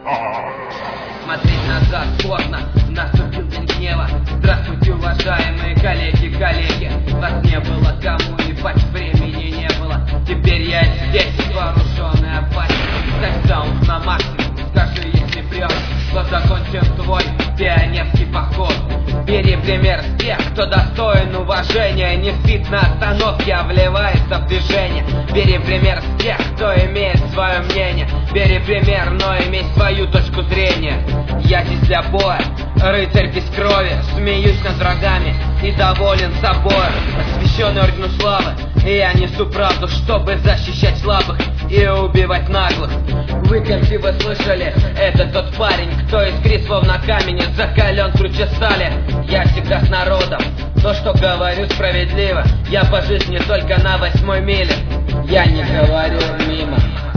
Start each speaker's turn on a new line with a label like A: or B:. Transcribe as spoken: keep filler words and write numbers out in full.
A: Смотреть назад сложно, наступил день гнева. Здравствуйте, уважаемые коллеги, коллеги. Вас не было, кому ебать времени не было. Теперь я здесь, вооруженный опасен. Так саунд на максимум, скажи, если прет, то закончим твой пионерский поход. Бери пример с тех, кто достоин уважения, не спит на остановке, а вливается в движение. Бери пример с тех, кто имеет свое мнение. Бери пример, но имей свою точку зрения. Я здесь для боя, рыцарь без крови. Смеюсь над врагами и доволен собой. Посвященный ордену славы, и я несу правду, чтобы защищать слабых и убивать наглых. Вы, как вы слышали, это тот парень, кто искрит словно камень, закален круче стали. Я всегда с народом, то, что говорю, справедливо. Я по жизни только на восьмой миле. Я не говорю мимо.